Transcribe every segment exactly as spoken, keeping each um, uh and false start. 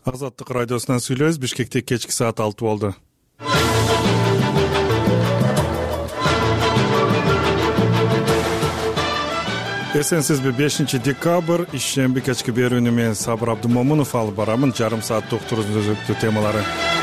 Азаттык радиосунан сүйлөбүз. Бишкекте кечки саат алты болду. Эсенсизби? бешинчи декабрь ишемби кечки берүүнү мен Сабыр Абдымомунов алып барамын. Жарым сааттык турузун өзөктүү темалары.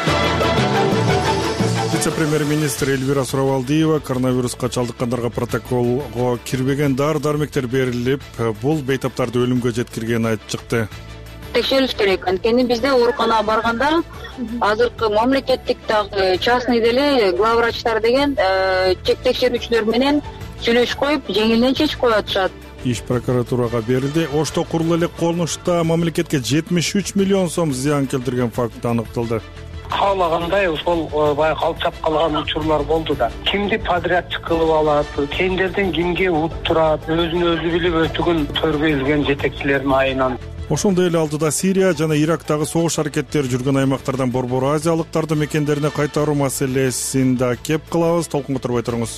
Вице-премьер-министр Эльвира Суравалдиева коронавируска чалдыккандарга протоколго кирбеген дары-дармектер берилип, бул бейтаптарды өлүмгө жеткиргенин айтып чыкты. Текшериш керек. Анткени бизде ооруканага барганда азыркы мамлекеттик дагы частный деле главврачтар деген текшерүүчүлөр менен сүйлөшүп коюп, жеңилден чечип коюп атышат. Иш прокуратурага берилди. Ошто курулу элек колунушта мамлекетке жетимиш үч миллион сом зыян келтирген факт аныкталды. Каалагандай ошол баягы калчап калган учурлар болду да. Кимди подрядчы кылып алат, тендерден кимге уттурат, өзүн өзү билип өтүгүн төргөйлгөн жетекчилердин айынан. Ошондой эле алдыда Сирия жана Ирактагы согуш аракеттери жүргөн аймактардан Борбор Азиялыктарды мекендерине кайтаруу маселесин да кеп кылабыз. Толкунга турбай туруңуз.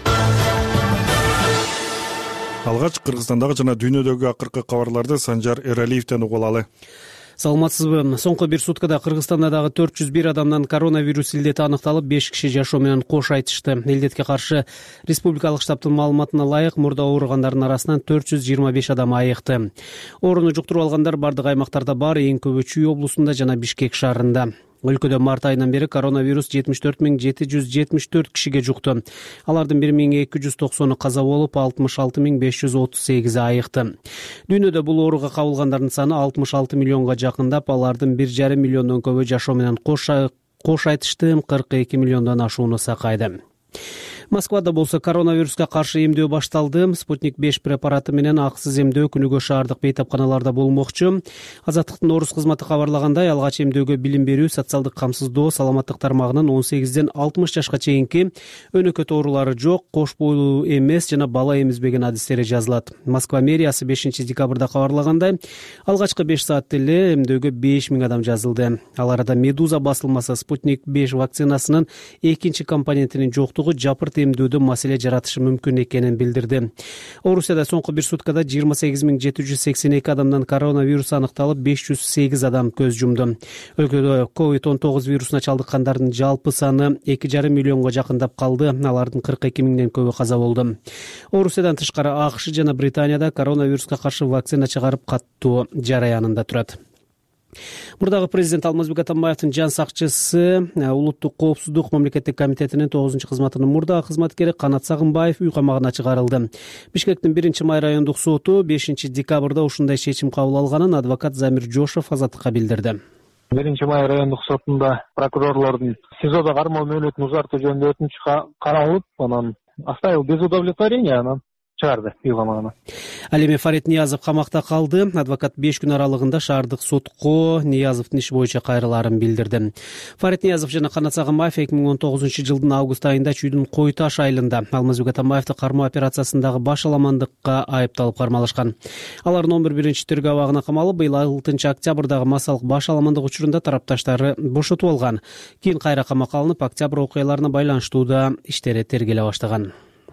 Алгач Кыргызстандагы жана дүйнөдөгү акыркы кабарларды Санжар Эралиевден угуп алалы. Саламатсызбы? Соңку бир суткада Кыргызстанда дагы төрт жүз бир адамдан коронавирус илдети аныкталып, беш киши жашоо менен кош айтышты. Илдетке каршы республикалык штабтын маалыматына ылайык, мурда ооругандардын арасынан төрт жүз жыйырма беш адам айыкты. Ооруну жуктуруп алгандар бардык аймактарда бар, эң көбү Чүй облусунда жана Бишкек шаарында. Өлкөдө март айынан бери коронавирус жетимиш төрт миң жети жүз жетимиш төрт кишиге жукту. Алардын бир миң эки жүз токсону каза болуп, алтымыш алты миң беш жүз отуз сегизи айыкты. Дүйнөдө бул ооруга кабылгандардын саны алтымыш алты миллионго жакындап, алардын бир жарым миллиондон көбү жашоо менен кош кош айтышты, кырк эки миллиондон ашууну сакайды. Москвада болсо коронавируска каршы эмдөө башталды. Спутник беш препараты менен акысыз эмдөө күнүгө шаардык бейтапканаларда болмокчу. Азаттыктын орус кызматы кабарлагандай, алгач эмдөөгө билим берүү, социалдык камсыздоо, саламаттык тармагынын он сегизден алтымыш жашка чейинки өнөкөт оорулары жок, кош бойлуу эмес жана бала эмизбеген адистери жазылат. Москва мэриясы бешинчи декабрда кабарлагандай, алгачкы беш саатта эле эмдөөгө беш миң адам жазылды. Ал арада Медуза басылмасы Спутник беш вакцинасынын экинчи компонентинин жоктугу жапырт эмдөөдө маселе жаратышы мүмкүн экенин билдирди. Орусияда соңку бир суткада жыйырма сегиз миң жети жүз сексен эки адамдан коронавирус аныкталып, беш жүз сегиз адам көз жумду. Өлкөдө ковид он тогуз вирусуна чалдыккандардын жалпы саны эки жарым миллионго жакындап калды. Алардын кырк эки миңден көбү каза болду. Орусиядан тышкары АКШ жана Британияда коронавируска каршы вакцина чыгарып каттоо жараянында турат. Мурдагы президент Алмазбек Атамбаевдин жан сакчысы, улуттук коопсуздук мамлекеттик комитетинин тогузунчу кызматынын мурдагы кызматкери Канат Сагынбаев үй камагына чыгарылды. Бишкектин биринчи май райондук соту бешинчи декабрда ушундай чечим кабыл алганын адвокат Замир Жошов Азаттыкка билдирди. биринчи май райондук сотунда прокурорлордун СИЗОдо кармоо мөөнөтүн узартуу жөнүндө өтүнүч каралып, анан оставил без удовлетворения, анан чыгарды үй камагына. Ал эми Фарид Ниязов камакта калды. Адвокат беш күн аралыгында шаардык сотко Ниязовдун иш боюнча кайрылаарын билдирди. Фарид Ниязов жана Канат Сагынбаев эки миң он тогузунчу жылдын август айында Чүйдүн Кой Таш айылында Алмазбек Атамбаевди кармоо операциясындагы баш аламандыкка айыпталып кармалашкан. Алардын он биринчи тергөө абагына камалып, быйыл алтынчы октябрдагы массалык баш аламандык учурунда тарапташтары бошотуп алган. Кийин кайра камакка алынып, октябрь окуяларына байланыштуу да иштери тергеле баштаган.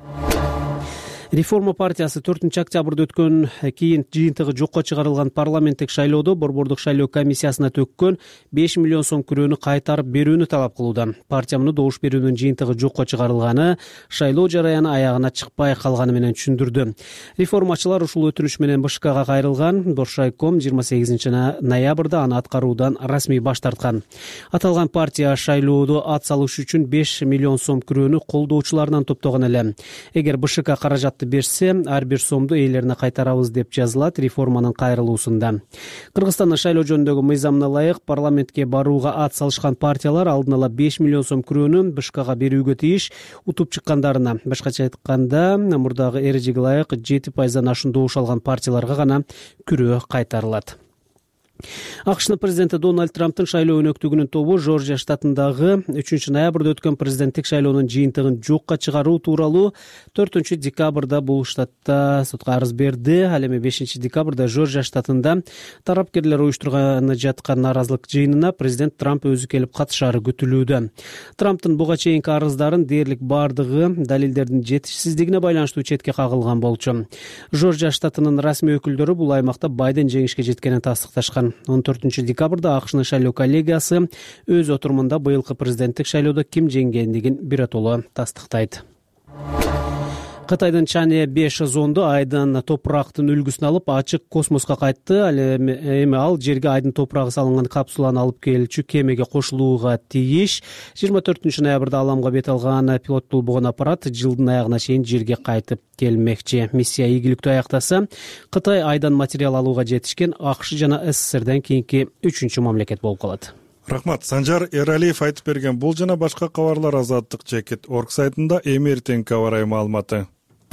Реформа партиясы төртүнчү октябрда өткөн кийин жыйынтыгы жокко чыгарылган парламенттик шайлоодо борбордук шайлоо комиссиясына төккөн беш миллион сом күрөөнү кайтарып берүүнү талап кылууда. Партия муну добуш берүүнүн жыйынтыгы жокко чыгарылганы, шайлоо жараяны аягына чыкпай калганы менен түшүндүрдү. Реформачылар ушул өтүнүч менен БШКга кайрылган. Боршайком жыйырма сегизинчи ноябрда аны аткаруудан расмий баш тарткан. Аталган партия шайлоодо ат салыш үчүн беш миллион сом күрөөнү колдоочуларынан топтогон эле. Эгер БШК каражат берсе, ар бир сомду ээлерине кайтарабыз деп жазылат реформанын кайрылуусунда. Кыргызстандын шайлоо жөнүндөгү мыйзамына ылайык парламентке барууга ат салышкан партиялар алдын ала беш миллион сом күрөөнү БШКга берүүгө тийиш. Утуп чыккандарына, башкача айтканда, мурдагы эрежеге ылайык жети пайыздан ашуун добуш алган партияларга гана күрөө кайтарылат. АКШнын президенти Дональд Трамптын шайлоо өнөктүгүнүн тобу Жоржия штатындагы үчүнчү ноябрда өткөн президенттик шайлоонун жыйынтыгын жокко чыгаруу тууралуу төртүнчү декабрда бул штатта сотко арыз берди. Ал эми бешинчи декабрда Жоржия штатында тарапкерлер уюштурганы жаткан нааразылык жыйынына президент Трамп өзү келип катышары күтүлүүдө. Трамптын буга чейинки арыздарын дээрлик бардыгы далилдердин жетишсиздигине байланыштуу четке кагылган болчу. Жоржия штатынын расмий өкүлдөрү бул аймакта Байден жеңишке жеткенин тастыкташкан. алган. он төртүнчү декабрда АКШнын шайлоо коллегиясы өз отурумунда быйылкы президенттик шайлоодо ким жеңгендигин биротоло тастыктайт. Кытайдын Чане беш зонду айдын топурактын үлгүсүн алып ачык космоско кайтты. Ал эми ал жерге айдын топурагы салынган капсуланы алып келчү кемеге кошулууга тийиш. жыйырма төртүнчү ноябрда аламга бет алган пилоттуу болгон аппарат жылдын аягына чейин жерге кайтып келмекчи. Миссия ийгиликтүү аяктаса, Кытай айдан материал алууга жетишкен АКШ жана СССРден кийинки үчүнчү мамлекет болуп калат. Рахмат. Санжар Эралиев айтып берген бул жана башка кабарлар Азаттык Чекит орг сайтында эми эртеңки аба ырайы маалыматы.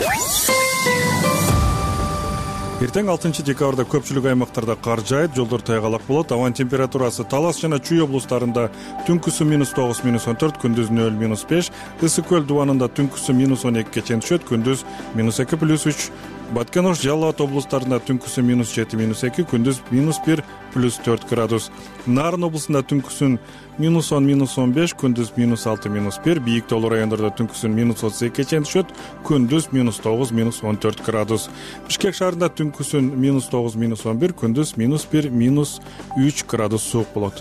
Эртең алтынчы декабрда көпчүлүк аймактарда кар жаайт, жолдор тайгалак болот. Абанын температурасы Талас жана Чүй облустарында түнкүсү минус тогуз минус он төрт, күндүз нөл минус беш, Ысык көл дубанында түнкүсү минус он экиге чейин түшөт, күндүз минус эки плюс үч, Баткен Ош Жалал Абад облустарында түнкүсү минус жети минус эки, күндүз минус бир плюс төрт градус. Нарын облусунда түнкүсүн минус он минус он беш, күндүз минус алты минус бир, Бийик Тоолу райондордо түнкүсүн минус отуз экиге чейин түшөт, күндүз минус тогуз минус он төрт градус. Бишкек шаарында түнкүсүн минус тогуз минус он бир, күндүз минус бир минус үч градус суук болот.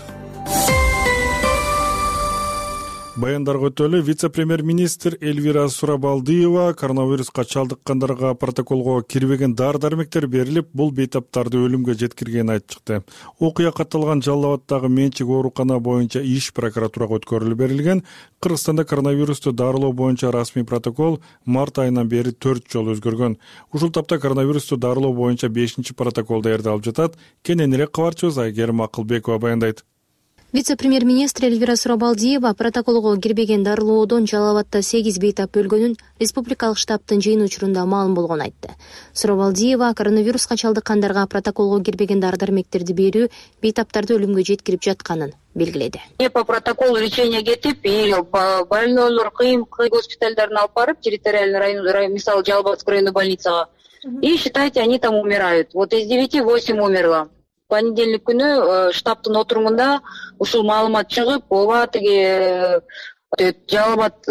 Баяндарга өтөлү. Вице-премьер-министр Эльвира Сурабалдиева коронавируска чалдыккандарга протоколго кирбеген дары-дармектер берилип, бул бейтаптарды өлүмгө жеткиргенин айтып чыкты. Окуя катталган Жалал Абаддагы менчик оорукана боюнча иш прокуратурага өткөрүлүп берилген. Кыргызстанда коронавирусту дарылоо боюнча расмий протокол март айынан бери төрт жолу өзгөргөн. Ушул тапта коронавирусту дарылоо боюнча бешинчи протокол даярдалып жатат. Кененирээк кабарчыбыз Айгерим Акылбекова баяндайт. Вице-премьер-министр Эльвира Сурабалдиева протоколго кирбеген дарылоодон Жалал Абадда сегиз бейтап өлгөнүн республикалык штабтын жыйын учурунда маалым болгонун айтты. Сурабалдиева коронавируска чалдыккандарга протоколго кирбеген дары-дармектерди берүү бейтаптарды өлүмгө жеткирип жатканын белгиледи. По протоколу лечения кетип, или больнойлор кыйын госпитальдарына алып барып, территориальный район, мисалы Жалал-Абадская районный больницага. И считайте, они там умирают. Вот из девяти восемь умерло. Понедельник күнү штабтын отурумунда ушул маалымат чыгып, ооба тиги Жалал Абад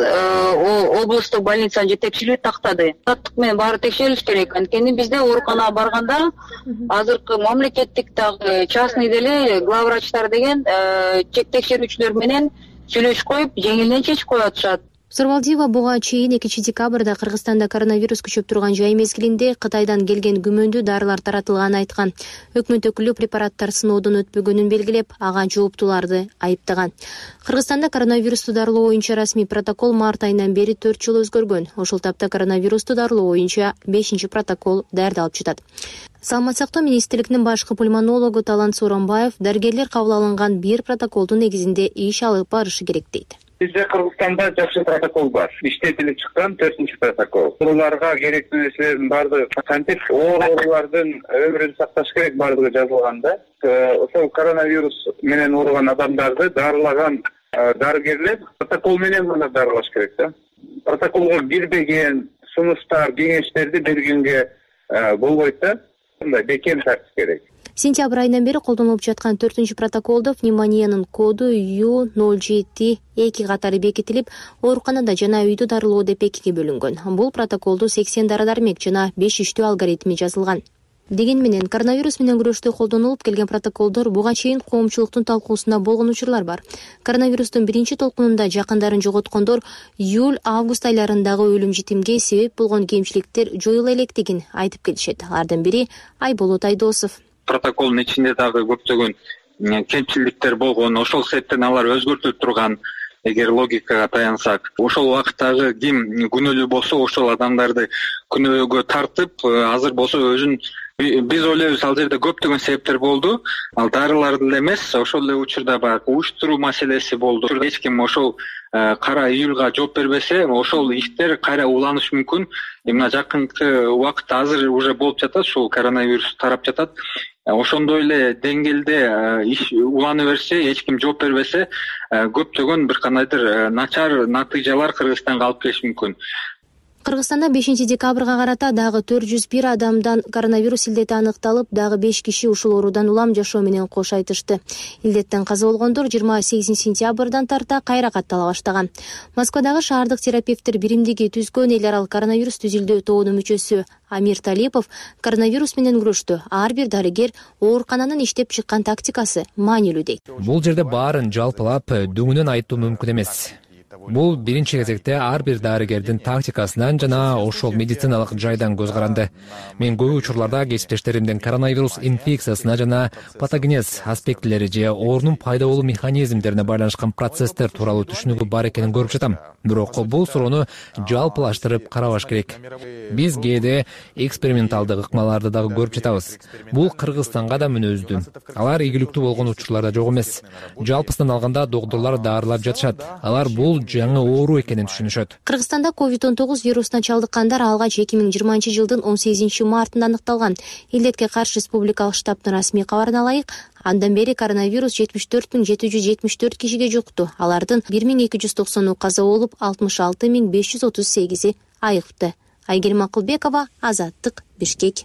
облустук больницанын жетекчилиги тактады. Таттык менен баары текшерилиш керек. Анткени бизде ооруканага барганда азыркы мамлекеттик дагы частный деле главврачтар деген чек текшерүүчүлөр менен сүйлөшүп коюп, жеңилден чечип коюп атышат. Сурабалдиева буга чейин экинчи декабрда Кыргызстанда коронавирус күчөп турган жай мезгилинде Кытайдан келген күмөндүү дарылар таратылганын айткан. Өкмөт өкүлү препараттар сыноодон өтпөгөнүн белгилеп, ага жооптуларды айыптаган. Кыргызстанда коронавирусту дарылоо боюнча расмий протокол март айынан бери төрт жолу өзгөргөн. Ошол тапта коронавирусту дарылоо боюнча бешинчи протокол даярдалып жатат. Саламат сактоо министрлигинин башкы пульмонологу Талант Сооронбаев дарыгерлер кабыл алынган бир протоколдун негизинде иш алып барышы керек дейт. Бизде Кыргызстанда жакшы протокол бар. Иштетилип чыккан төртүнчү протокол. Ооруларга керектүү нерселердин баардыгы кантип оорулардын өмүрүн сакташ керек баардыгы жазылганда. Ошол коронавирус менен ооруган адамдарды дарылаган дарыгерлер протокол менен гана дарылаш керек да. Протоколго кирбеген сунуштар, кеңештерди бергенге болбойт да. Мындай бекем тартыш керек. Сентябрь айынан бери колдонулуп жаткан төртүнчү протоколдо пневмониянын коду ю ноль жети эки катары бекитилип, ооруканада жана үйдө дарылоо деп экиге бөлүнгөн. Бул протоколдо сексен дары-дармек жана беш иштөө алгоритми жазылган. Деген менен коронавирус менен күрөштө колдонулуп келген протоколдор буга чейин коомчулуктун талкуусунда болгон учурлар бар. Коронавирустун биринчи толкунунда жакындарын жоготкондор июль-август айларындагы өлүм житимге себеп болгон кемчиликтер жоюла электигин айтып келишет. Алардын бири Айболот Айдосов. Протоколдун ичинде дагы көптөгөн кемчиликтер болгон, ошол себептен алар өзгөртүлүп турган. Эгер логикага таянсак, ошол убакыттагы ким күнөөлүү болсо, ошол адамдарды күнөөгө тартып, азыр болсо өзүн биз ойлойбуз, ал жерде көптөгөн себептер болду. Ал дарылар деле эмес, ошол эле учурда баягы уюштуруу маселеси болду. Эч ким ошол кара июлга жооп бербесе, ошол иштер кайра уланышы мүмкүн. Мына жакынкы убакытта азыр уже болуп жатат, ушул коронавирус тарап жатат. Ошондой эле деңгээлде иш улана берсе, эч ким жооп бербесе, көптөгөн бир кандайдыр начар натыйжалар Кыргызстанга алып келиши мүмкүн. Кыргызстанда бешинчи декабрга карата дагы төрт жүз бир адамдан коронавирус илдети аныкталып, дагы беш киши ушул оорудан улам жашоо менен кош айтышты. Илдеттен каза болгондор жыйырма сегизинчи сентябрдан тарта кайра каттала баштаган. Москвадагы шаардык терапевттер биримдиги түзгөн эл аралык коронавирус түзүлдөө тобунун мүчөсү Амир Талипов коронавирус менен күрөштө ар бир дарыгер оорукананын иштеп чыккан тактикасы маанилүү дейт. Бул жерде баарын жалпылап дөңүнөн айтуу мүмкүн эмес. Бул биринчи кезекте ар бир дарыгердин тактикасынан жана ошол медициналык жайдан көз каранды. Мен көп учурларда кесиптештеримдин коронавирус инфекциясына жана патогенез аспектилери же оорунун пайда болуу механизмдерине байланышкан процесстер тууралуу түшүнүгү бар экенин көрүп жатам. Бирок бул суроону жалпылаштырып карабаш керек. Биз кээде эксперименталдык ыкмаларды дагы көрүп жатабыз. Бул Кыргызстанга да мүнөздүү. Алар ийгиликтүү болгон учурларда жок эмес. Жалпысынан алганда доктурлар дарылап жатышат. Алар бул жаңы оору экенин түшүнүшөт. Кыргызстанда ковид он тогуз вирусуна чалдыккандар алгач эки миң жыйырманчы жылдын он сегизинчи мартында аныкталган. Илдетке каршы республикалык штабтын расмий кабарына ылайык, андан бери коронавирус жетимиш төрт миң жети жүз жетимиш төрт кишиге жукту. Алардын бир миң эки жүз токсону каза болуп, алтымыш алты миң беш жүз отуз сегизи айыкты. Айгерим Акылбекова, Азаттык, Бишкек.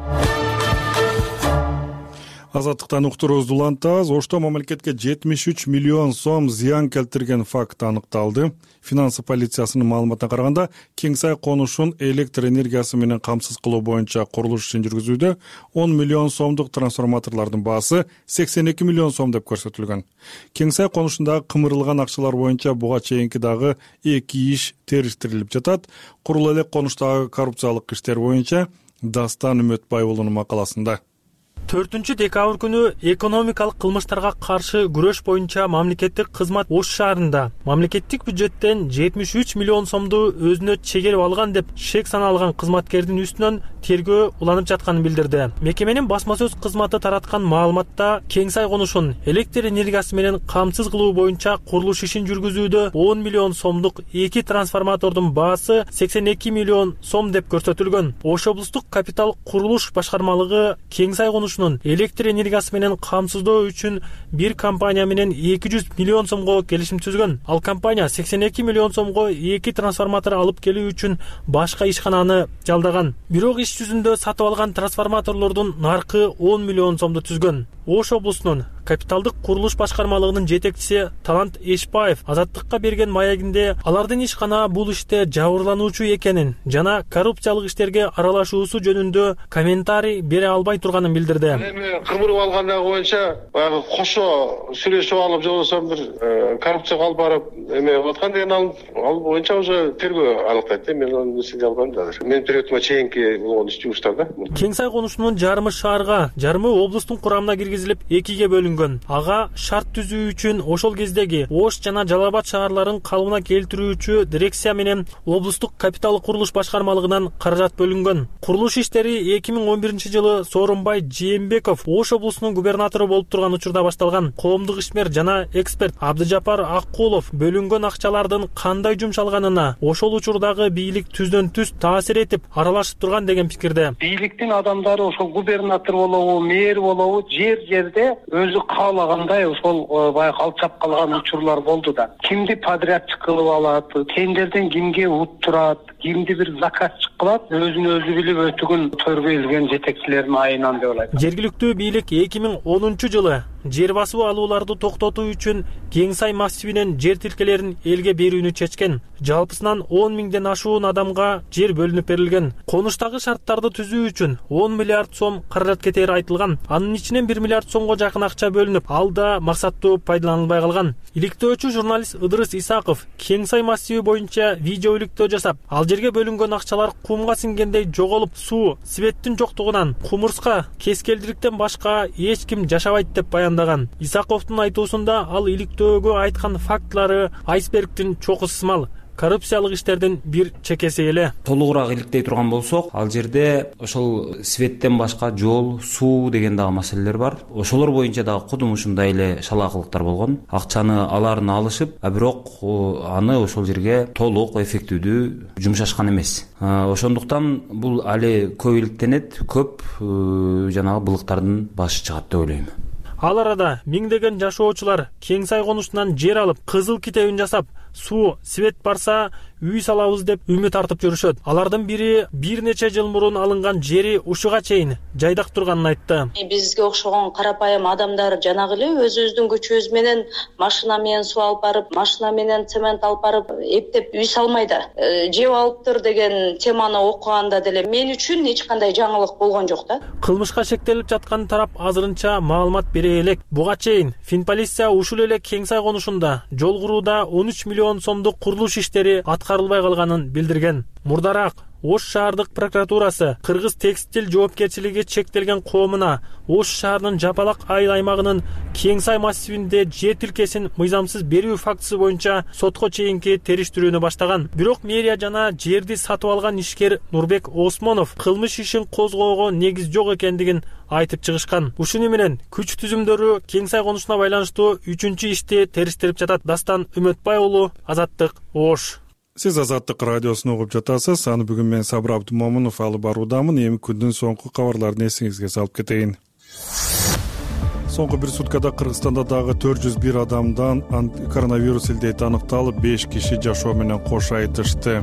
Азаттыктан уктуруубузду улантабыз. Ошто мамлекетке жетимиш үч миллион сом зыян келтирген факт аныкталды. Финансы полициясынын маалыматына караганда, Кеңсай конушун электр энергиясы менен камсыз кылуу боюнча курулуш ишин жүргүзүүдө он миллион сомдук трансформаторлордун баасы сексен эки миллион сом деп көрсөтүлгөн. Кеңсай конушундагы кымырылган акчалар боюнча буга чейинки дагы эки иш териштирилип жатат. Курул элек конуштагы коррупциялык иштер боюнча Дастан Үмөтбаевулунун макаласында. төртүнчү декабрь күнү экономикалык кылмыштарга каршы күрөш боюнча мамлекеттик кызмат Ош шаарында мамлекеттик бюджеттен жетимиш үч миллион сомду өзүнө чегерип алган деп шек саналган кызматкердин үстүнөн тергөө уланып жатканын билдирди. Мекеменин басма сөз кызматы тараткан маалыматта Кеңсай конушун электр энергиясы менен камсыз кылуу боюнча курулуш ишин жүргүзүүдө он миллион сомдук эки трансформатордун баасы сексен эки миллион сом деп көрсөтүлгөн. Ош облустук капитал курулуш башкармалыгы Кеңсай конуш электр энергиясы менен камсыздоо үчүн бир компания менен эки жүз миллион сомго келишим түзгөн. Ал компания сексен эки миллион сомго эки трансформатор алып келүү үчүн башка ишкананы жалдаган. Бирок иш жүзүндө сатып алган трансформаторлордун наркы он миллион сомду түзгөн. Ош облусунун капиталдык курулуш башкармалыгынын жетекчиси Талант Эшбаев Азаттыкка берген маегинде алардын ишкана бул иште жабырлануучу экенин жана коррупциялык иштерге аралашуусу жөнүндө комментарий бере албай турганын билдирди. Эми кымырып алгандыгы боюнча баягы кошо сүйлөшүп алып, же болбосо бир коррупцияга алып барып эме аткан деген ал боюнча уже тергөө аныктайт. Мен анын эсине албайм азыр. Менин төрөтүмө чейинки болгон иш жугуштарда. Кеңсай конушунун жарымы шаарга, жарымы облустун курамына киргизилип, экиге бөлүнгөн. Ага шарт түзүү үчүн ошол кездеги Ош жана Жалал Абад шаарларын калыбына келтирүүчү дирекция менен облустук капитал курулуш башкармалыгынан каражат бөлүнгөн. Курулуш иштери эки миң он биринчи жылы Сооронбай Жээнбеков Ош облусунун губернатору болуп турган учурда башталган. Коомдук ишмер жана эксперт Абдыжапар Аккулов бөлүнгөн акчалардын кандай жумшалганына ошол учурдагы бийлик түздөн түз таасир этип аралашып турган деген пикирде. Бийликтин адамдары ошол губернатор болобу, мэр болобу, жер жерде өзү каалагандай ошол баягы алып чапкалган учурлар болду да. Кимди подрядчы кылып алат, тендерден кимге уттурат, кимди бир заказчы кылат, өзүн өзү билип өтүгүн төргөйлгөн жетекчилердин айынан деп ойлойм. Жергиликтүү бийлик эки миң онунчу жылы жер басуу алууларды токтотуу үчүн Кеңсай массивинен жер тилкелерин элге берүүнү чечкен. Жалпысынан он миңден ашуун адамга жер бөлүнүп берилген. Конуштагы шарттарды түзүү үчүн он миллиард сом каражат кетери айтылган. Анын ичинен бир миллиард сомго жакын акча бөлүнүп, ал да максаттуу пайдаланылбай калган. Иликтөөчү журналист Ыдырыс Исаков Кеңсай массиви боюнча видео иликтөө жасап, ал жерге бөлүнгөн акчалар кумга сиңгендей жоголуп, суу, светтин жоктугунан, кумурска, кескелдириктен башка эч ким жашабайт деп баяндаган. Исаковдун айтуусунда ал иликтөөгө айткан фактылары айсбергдин чокусу сымал. коррупциялык иштердин бир чекеси эле. Толугураак иликтей турган болсок, ал жерде ошол светтен башка жол, суу деген дагы маселелер бар. Ошолор боюнча дагы кудум ушундай эле шалаакылыктар болгон. Акчаны аларын алышып, а бирок аны ошол жерге толук эффективдүү жумшашкан эмес. Ошондуктан бул али көп иликтенет, көп жанагы былыктардын башы чыгат деп ойлойм. Ал арада миңдеген жашоочулар Кеңсай конушунан жер алып, кызыл китебин жасап, суу, свет барса үй салабыз деп үмүт артып жүрүшөт. Алардын бири бир нече жыл мурун алынган жери ушуга чейин жайдак турганын айтты. Бизге окшогон карапайым адамдар жанагы эле өзүбүздүн күчүбүз менен машина менен суу алып барып, машина менен цемент алып барып эптеп үй салмай да жеп алыптыр деген теманы окуганда деле мен үчүн эч кандай жаңылык болгон жок да. Кылмышка шектелип жаткан тарап азырынча маалымат бере элек. Буга чейин Финполиция ушул эле Кеңсай конушунда жол курууда он үч миллион сомдук курулуш иштери аткарылбай калганын билдирген. Мурдараак Ош шаардык прокуратурасы Кыргыз текстил жоопкерчилиги чектелген коомуна Ош шаарынын Жапалак айыл аймагынын Кеңсай массивинде жер тилкесин мыйзамсыз берүү фактысы боюнча сотко чейинки териштирүүнү баштаган. Бирок мэрия жана жерди сатып алган ишкер Нурбек Осмонов кылмыш ишин козгоого негиз жок экендигин айтып чыгышкан. Ушуну менен күч түзүмдөрү Кеңсай конушуна байланыштуу үчүнчү ишти териштирип жатат. Дастан Үмөтбай уулу, Азаттык, Ош. Сиз Азаттык радиосун угуп жатасыз. Аны бүгүн мен Сабыр Абдумомунов алып баруудамын. Эми күндүн соңку кабарларын эсиңизге салып кетейин. Соңку бир суткада Кыргызстанда дагы төрт жүз бир адамдан коронавирус илдети аныкталып, беш киши жашоо менен кош айтышты.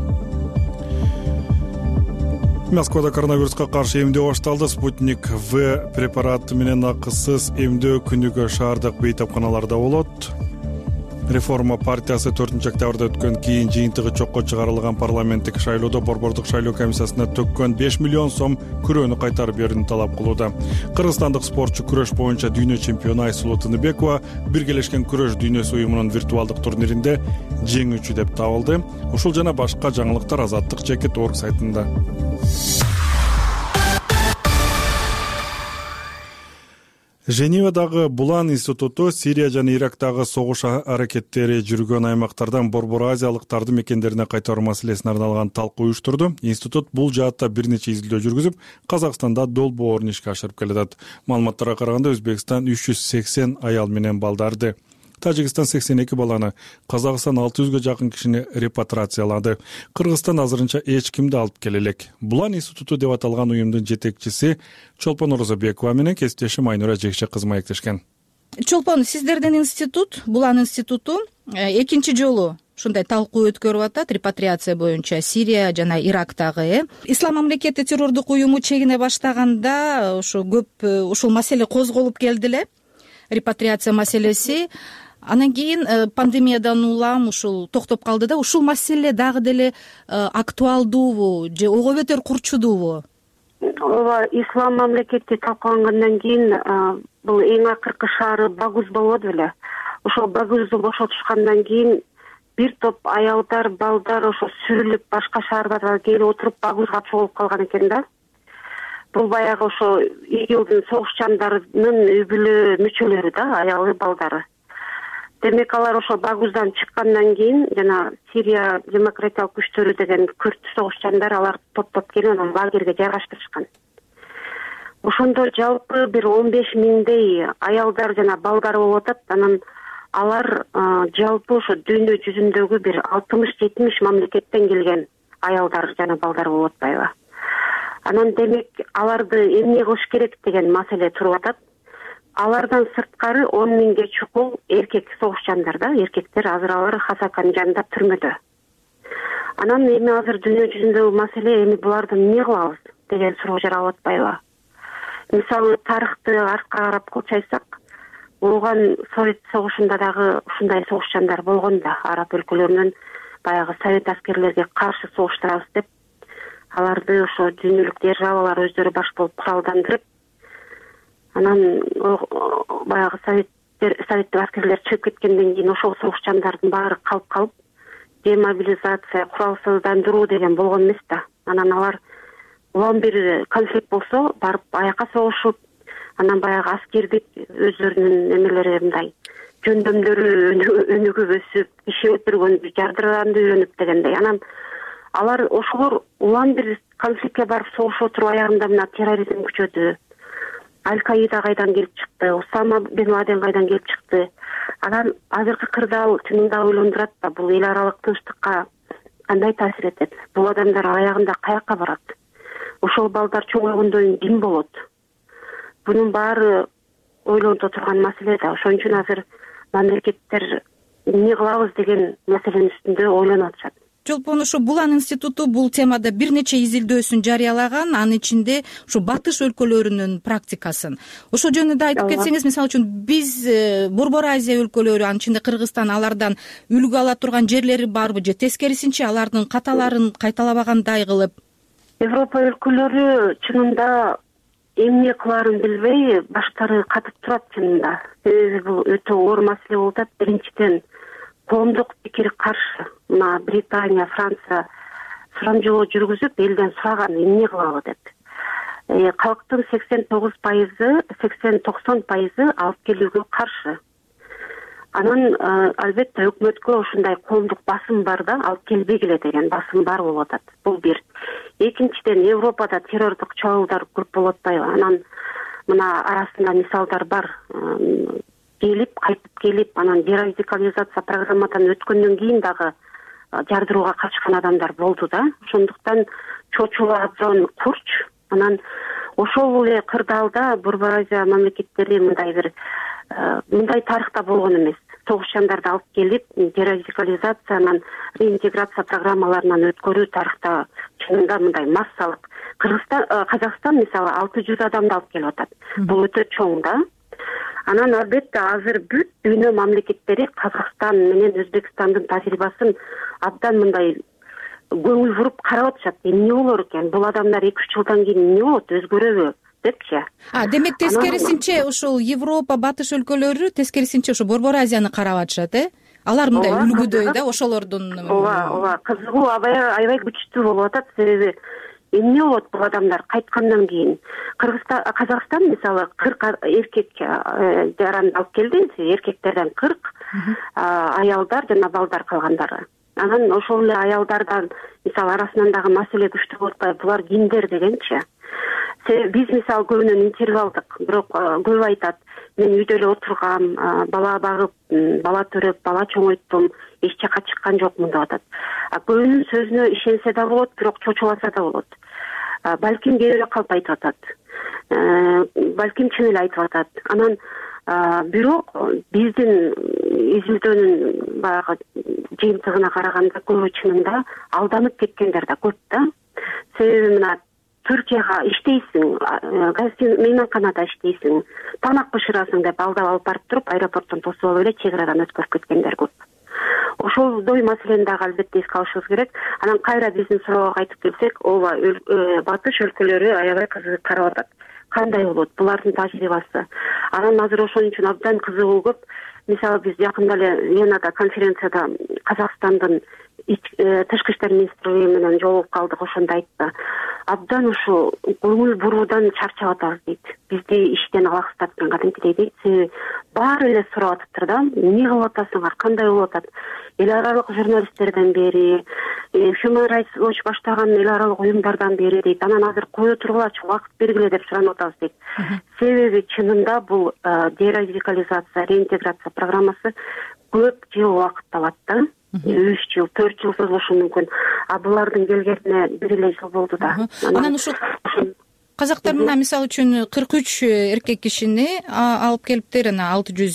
Москвада коронавируска каршы эмдөө башталды. Спутник В препараты менен акысыз эмдөө күнүгө шаардык бейтапканаларда болот. Реформа партиясы төртүнчү октябрда өткөн кийин жыйынтыгы чокко чыгарылган парламенттик шайлоодо борбордук шайлоо комиссиясына төккөн беш миллион сом күрөөнү кайтарып берүүнү талап кылууда. Кыргызстандык спортчу күрөш боюнча дүйнө чемпиону Айсулуу Тыныбекова Биргелешкен күрөш дүйнөсү уюмунун виртуалдык турниринде жеңүүчү деп табылды. Ушул жана башка жаңылыктар Азаттык чекит орг сайтында. Женевадагы Булан институту Сирия жана Ирактагы согуш аракеттери жүргөн аймактардан Борбор Азиялыктарды мекендерине кайтаруу маселесине арналган талкуу уюштурду. Институт бул жаатта бир нече изилдөө жүргүзүп, Казакстанда долбоорун ишке ашырып келатат. Маалыматтарга караганда Өзбекстан үч жүз сексен аял менен балдарды, Тажикстан сексен эки баланы, Казакстан алты жүзгө жакын кишини репатриациялады. Кыргызстан азырынча эч кимди алып келе элек. Булан институту деп аталган уюмдун жетекчиси Чолпон Орозобекова менен кесиптешим Айнура Жекшекызы маектешкен. Чолпон, сиздердин институт, Булан институту экинчи жолу ушундай талкуу өткөрүп атат репатриация боюнча Сирия жана Ирактагы. Ислам мамлекети террордук уюму чегине баштаганда ушу көп ушул маселе козголуп келди эле. Репатриация маселеси анан кийин пандемиядан улам ушул токтоп калды да, ушул маселе дагы деле актуалдуубу же ого бетер курчудуубу? Ооба, Ислам мамлекети талкуулангандан кийин бул эң акыркы шаары Багуз болот беле. Ошол Багузду бошотушкандан кийин бир топ аялдар, балдар ошо сүрүлүп башка шаарларга келип отуруп Багузга чогулуп калган экен да. Бул баягы ошо ИГИЛдин согушчандарынын үй бүлө мүчөлөрү да, аялы, балдары. Демек алар ошо Багуздан чыккандан кийин жана Сирия демократиялык күчтөрү деген күрт согушчандар алар топтоп келип анан лагерге жайгаштырышкан. Ошондо жалпы бир он беш миңдей аялдар жана балдар болуп атат. Анан алар жалпы ошо дүйнө жүзүндөгү бир алтымыш жетимиш мамлекеттен келген аялдар жана балдар болуп атпайбы. Анан демек аларды эмне кылыш керек деген маселе туруп атат. Алардан сырткары он миңге чукул эркек согушчандар да, эркектер азыр алар Хасаканын жанында түрмөдө. Анан эми азыр дүйнө жүзүндөгү маселе эми буларды эмне кылабыз деген суроо жаралып атпайбы? Мисалы тарыхты артка карап кылчайсак, болгон Совет согушунда дагы ушундай согушчандар болгон да, араб өлкөлөрүнөн баягы совет аскерлерге каршы согуштурабыз деп аларды ошо дүйнөлүк державалар өздөрү баш болуп куралдандырып, анан баягы советтер советтик аскерлер чыгып кеткенден кийин ошол согушчандардын баары калып калып, демобилизация, куралсыздандыруу деген болгон эмес да. Анан алар улам бир конфликт болсо барып аякка согушуп, анан баягы аскердик өздөрүнүн эмелери мындай жөндөмдөрү өнүгүп өсүп, киши өлтүргөндү, жардыранды үйрөнүп дегендей. Анан алар ошолор улам бир конфликтке барып согушуп отуруп аягында мына терроризм күчөдү. Аль-Каида кайдан келип чыкты, Усама бин Ладен кайдан келип чыкты. Анан азыркы кырдаал чынында ойлондурат да, бул эл аралык тынчтыкка кандай таасир этет? Бул адамдар аягында каяка барат? Ошол балдар чоңойгондон кийин ким болот? Бунун баары ойлонто турган маселе да. Ошон үчүн азыр мамлекеттер эмне кылабыз деген маселенин үстүндө ойлонуп атышат. Жолпон, ушу Булан институту бул темада бир нече изилдөөсүн жарыялаган, анын ичинде ушу батыш өлкөлөрүнүн практикасын. Ошол жөнүндө айтып кетсеңиз, мисалы үчүн биз Борбор Азия өлкөлөрү, анын ичинде Кыргызстан алардан үлгү ала турган жерлери барбы же тескерисинче алардын каталарын кайталабагандай кылып? Европа өлкөлөрү чынында эмне кылаарын билбей баштары катып турат чынында. Себеби бул өтө оор маселе болуп атат. Биринчиден коомдук пикир каршы. Мына Британия, Франция сурамжылоо жүргүзүп, элден сураган эмне кылабы деп. Калктын сексен тогуз пайызы, сексен токсон пайызы алып келүүгө каршы. Анан албетте өкмөткө ушундай коомдук басым бар да, алып келбегиле деген басым бар болуп атат. Бул бир. Экинчиден, Европада террордук чабуулдар көп болуп атпайбы? Анан мына арасында мисалдар бар. Келип, кайтып келип, анан дерадикализация программадан өткөндөн кийин дагы жардырууга качкан адамдар болду да. Ошондуктан чочула абзон курч. Анан ошол эле кырдаалда Борбор Азия мамлекеттери мындай бир мындай тарыхта болгон эмес. Согушчандарды алып келип, дерадикализация, анан реинтеграция программаларынан өткөрүү тарыхта чынында мындай массалык. Кыргызстан, Казакстан мисалы алты жүз адамды алып келип атат. Бул өтө чоң да. Анан албетте азыр бүт дүйнө мамлекеттери Казакстан менен Өзбекстандын тажрыйбасын абдан мындай көңүл буруп карап атышат. Эмне болор экен? Бул адамдар эки үч жылдан кийин эмне болот? Өзгөрөбү? депчи. А, демек тескерисинче ушул Европа, батыш өлкөлөрү тескерисинче ушу Борбор Азияны карап атышат, э? Алар мындай үлгүдөй да, ошолордун. Ооба, ооба, кызыгуу аябай күчтүү болуп атат. Себеби эмне болот бул адамдар кайткандан кийин? Кыргызстан, Казакстан мисалы кырк эркек жаранды алып келди, эркектерден кырк, аялдар жана балдар калгандары. Анан ошол эле аялдардан мисалы арасынан дагы маселе күчтүү болуп атпайбы? Булар кимдер дегенчи. Биз мисалы көбүнөн интервью алдык, бирок көп айтат, мен үйдө эле отургам, бала багып, бала төрөп, бала чоңойттум, эч жака чыккан жокмун деп атат. Көбүнүн сөзүнө ишенсе да болот, бирок чочуласа да болот. Балким кээ эле калп айтып атат. Балким чын эле айтып атат. Анан бирок биздин изилдөөнүн баягы жыйынтыгына караганда көбү чынында алданып кеткендер да көп да. Себеби мына Түркияга иштейсиң, мейманканада иштейсиң, тамак бышырасың деп алдап алып барып туруп, аэропорттон тосуп алып эле чек арадан өткөрүп кеткендер көп. Ошолдой маселени дагы албетте эске алышыбыз керек. Анан кайра биздин суроого кайтып келсек, ооба, батыш өлкөлөрү аябай кызыгып карап атат. Кандай болот булардын тажрыйбасы? Анан азыр ошон үчүн абдан кызыгуу көп. Мисалы биз жакында эле Венада конференцияда Казакстандын тышкы иштер министрлиги менен жолугуп калдык, ошондо айтты. Абдан ушу көңүл буруудан чарчап атабыз дейт. Бизди иштен алаксытат экен кадимкидей дейт. Себеби баары эле сурап атыптыр да, эмне кылып атасыңар, кандай болуп атат? Эл аралык журналисттерден бери, Human Rights Watch баштаган эл аралык уюмдардан бери дейт. Анан азыр кое тургулачы, убакыт бергиле деп суранып атабыз дейт. Себеби чынында бул дерадикализация, реинтеграция программасы көп жыл убакыт алат да. үч жыл, төрт жыл созулушу мүмкүн. А булардын келгенине бир эле жыл болду да. Анан ушул казактар мына мисалы үчүн кырк үч эркек кишини алып келиптир, анан алты жүз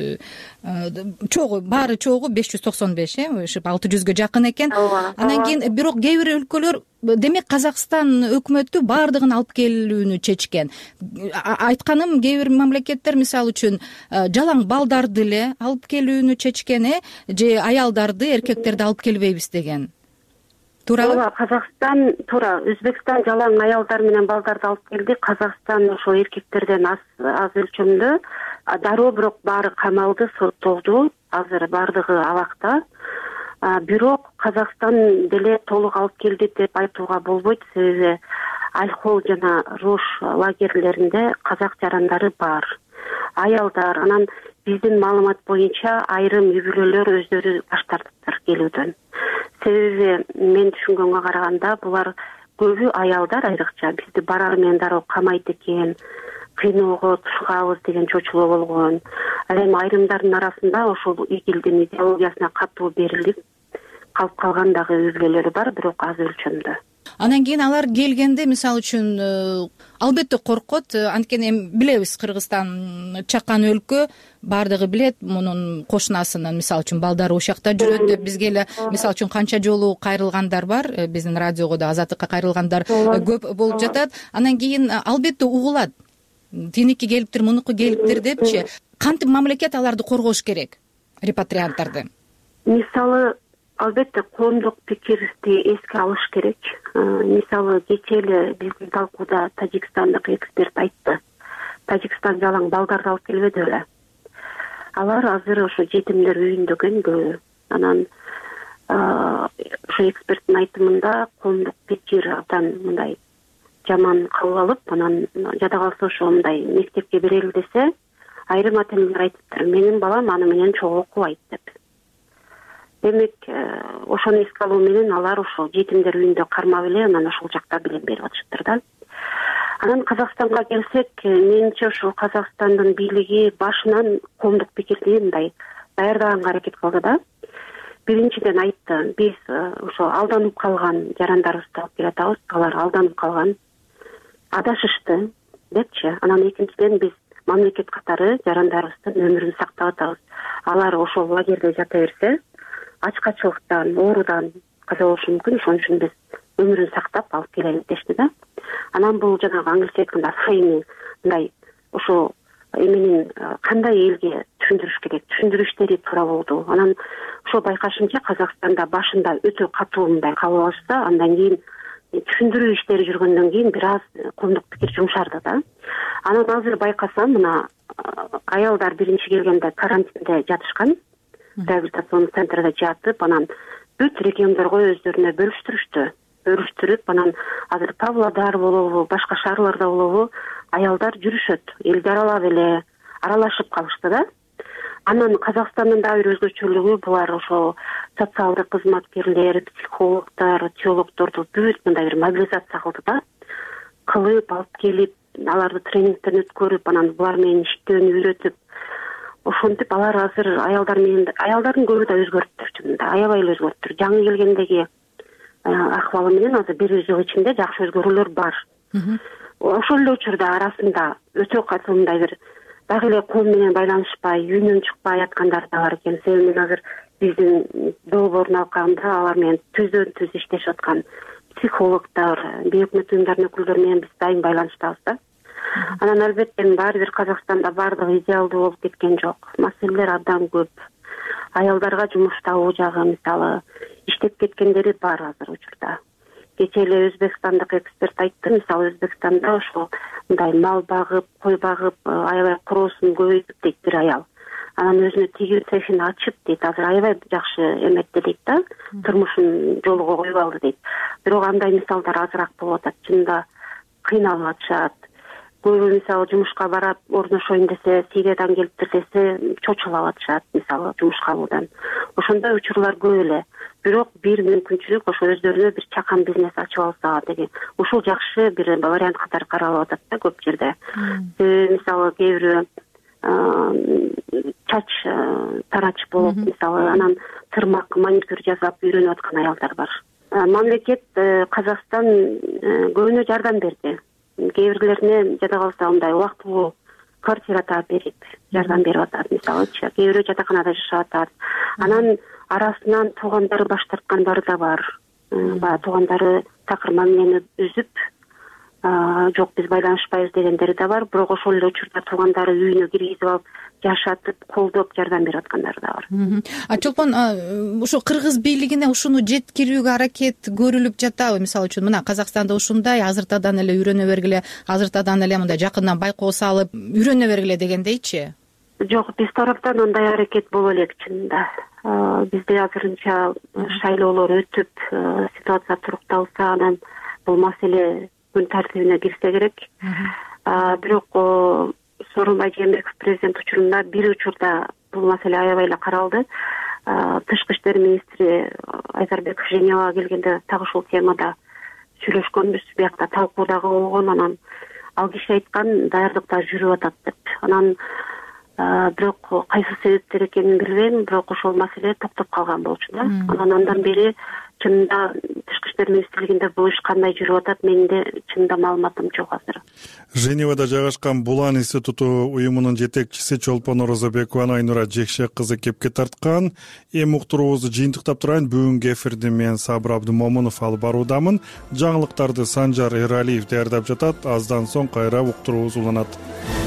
чогуу, баары чогуу беш жүз токсон беш, э, ушуп алты жүзгө жакын экен. Анан кийин бирок кээ бир өлкөлөр, демек Казакстан өкмөтү баардыгын алып келүүнү чечкен. Айтканым, кээ бир мамлекеттер мисалы үчүн жалаң балдарды эле алып келүүнү чечкен, э, же аялдарды, эркектерди алып келбейбиз деген. Туурабы? Ооба, Казакстан туура. Өзбекстан жалаң аялдар менен балдарды алып келди. Казакстан ошо эркектерден аз аз өлчөмдө. Дароо бирок баары камалды, соттолду. Азыр баардыгы абакта. Бирок Казакстан деле толук алып келди деп айтууга болбойт. Себеби Альхол жана Рош лагерлеринде казак жарандары бар. Аялдар, анан биздин маалымат боюнча айрым үй-бүлөлөр өздөрү баш тартыптыр келүүдөн. Себеби мен түшүнгөнгө караганда булар көбү аялдар, айрыкча бизди барары менен дароо камайт экен, кыйноого тушкабыз деген чочулоо болгон. Ал эми айрымдардын арасында ошол игилдин идеологиясына катуу берилип калып калган дагы өзгелери бар, бирок аз өлчөмдө. анан кийин алар келгенде мисалы үчүн албетте коркот, анткени эми билебиз, Кыргызстан чакан өлкө, баардыгы билет мунун кошунасынын мисалы үчүн балдары ушул жакта жүрөт деп бизге эле мисалы үчүн канча жолу кайрылгандар бар, биздин радиого да Азаттыкка кайрылгандар көп болуп жатат. Анан кийин албетте угулат, тиники келиптир, мунуку келиптир депчи. Кантип мамлекет аларды коргош керек, репатрианттарды? Мисалы албетте коомдук пикирди эске алыш керек. Мисалы кечээ эле биздин талкууда тажикстандык эксперт айтты. Тажикстан жалаң балдарды алып келбеди беле. Алар азыр ошо жетимдер үйүндө көнгө. Анан ошо эксперттин айтымында коомдук пикир абдан мындай жаман кабыл алып, анан жада калса ошо мындай мектепке берели десе, айрым ата энелер айтыптыр, менин балам аны менен чогуу окубайт деп. Демек, ошону эске алуу менен алар ошол жетимдер үйүндө кармап эле анан ошол жакта билим берип атышыптыр да. Анан Казакстанга келсек, менимче ошол Казакстандын бийлиги башынан коомдук пикирди мындай даярдаганга аракет кылды да. Биринчиден айтты, биз ошо алданып калган жарандарыбызды алып келатабыз, алар алданып калган, адашышты депчи. Анан экинчиден биз мамлекет катары жарандарыбыздын өмүрүн сактап атабыз. Алар ошол лагерде жата берсе, ачкачылыктан, оорудан каза болушу мүмкүн, ошон үчүн биз өмүрүн сактап алып келели дешти да. Анан бул жанагы англисче айтканда фрейминг, мындай ошо эменин кандай элге түшүндүрүш керек, түшүндүрүү иштери туура болду. Анан ошо байкашымча Казакстанда башында өтө катуу мындай кабыл алышса, андан кийин түшүндүрүү иштери жүргөндөн кийин бир аз коомдук пикир жумшарды да. Анан азыр байкасам, мына аялдар биринчи келгенде карантинде жатышкан, реабилитацион центрде жатып, анан бүт региондорго өздөрүнө бөлүштүрүштү. Бөлүштүрүп, анан азыр Павлодар болобу, башка шаарларда болобу, аялдар жүрүшөт, элди аралап эле аралашып калышты да. Анан Казакстандын да бир өзгөчөлүгү, булар ошо социалдык кызматкерлер, психологдор, теологдорду бүт мындай бир мобилизация кылды да. Кылып, алып келип, аларды тренингден өткөрүп, анан булар менен иштөөнү үйрөтүп, ошентип алар азыр аялдар менен, аялдардын көбү да өзгөрүптүр, чынында аябай эле өзгөрүптүр. Жаңы келгендеги акыбалы менен азыр бир жыл ичинде жакшы өзгөрүүлөр бар. Ошол эле учурда арасында өтө катуу мындай бир дагы эле коом менен байланышпай, үйүнөн чыкпай аткандар да бар экен. Себеби мен азыр биздин долбоордун алкагында алар менен түздөн түз иштешип аткан психологдор, бейөкмөт уюмдардын өкүлдөрү менен биз дайым байланыштабыз да. Анан албетте баары бир Казакстанда баардыгы идеалдуу болуп кеткен жок. Маселелер абдан көп. Аялдарга жумуш табуу жагы мисалы иштеп кеткендери бар азыр учурда. Кечээ эле Өзбекстандык эксперт айтты, мисалы Өзбекстанда ошо мындай мал багып, кой багып, аябай короосун көбөйтүп дейт бир аял. Анан өзүнө тигүү цехин ачып дейт, азыр аябай жакшы эметти дейт да, турмушун жолго коюп алды дейт. Бирок андай мисалдар азыраак болуп атат, чынында кыйналып атышат. Көбү мисалы жумушка барат, орношоюн десе, Сириядан келиптир десе, чочулап атышат, мисалы жумушка алуудан. Ошондой учурлар көп эле. Бирок бир мүмкүнчүлүк ошо өздөрүнө бир чакан бизнес ачып алса деген. Ушул жакшы бир вариант катары каралып атат да көп жерде. Мисалы кээ бирөө чач тарач болуп, мисалы анан тырмак, маникюр жасап үйрөнүп аткан аялдар бар. Мамлекет Казакстан көбүнө жардам берди. Кээ бирлерине жада калса мындай убактылуу квартира таап берип жардам берип атат, мисалычы. Кээ бирөө жатаканада жашап атат. Анан арасынан туугандары баш тарткандары да бар. Баягы туугандары такыр мамилени үзүп, жок биз байланышпайбыз дегендери да бар. Бирок ошол эле учурда туугандары үйүнө киргизип алып, жашатып, колдоп жардам берип аткандары да бар. А чолпон ошо кыргыз бийлигине ушуну жеткирүүгө аракет көрүлүп жатабы? Мисалы үчүн мына Казакстанда ушундай, азыртадан эле үйрөнө бергиле, азыртадан эле мындай жакындан байкоо салып үйрөнө бергиле дегендейчи? Жок, биз тараптан андай аракет боло элек чынында. Бизде азырынча шайлоолор өтүп, ситуация турукталса, анан бул маселе күн тартибине кирсе керек. Бирок Сооронбай Жээнбеков президент учурунда бир учурда бул маселе аябай эле каралды. Тышкы иштер министри Айдарбеков Женевага келгенде так ушул темада сүйлөшкөнбүз. Биякта талкуу дагы болгон, анан ал киши айткан даярдыкта жүрүп атат деп. Анан бирок кайсы себептер экенин билбейм, бирок ошол маселе токтоп калган болчу да. Анан андан бери чынында тышкы иштер министрлигинде бул иш кандай жүрүп атат, менде чынында маалыматым жок азыр. Женевада жайгашкан Булан институту уюмунун жетекчиси Чолпон Орозобекова Айнура Жекше кызы кепке тарткан. Эми уктуруубузду жыйынтыктап турайын. Бүгүнкү эфирди мен Сабыр Абдымомунов алып баруудамын. Жаңылыктарды Санжар Эралиев даярдап жатат. Аздан соң кайра уктуруубуз уланат.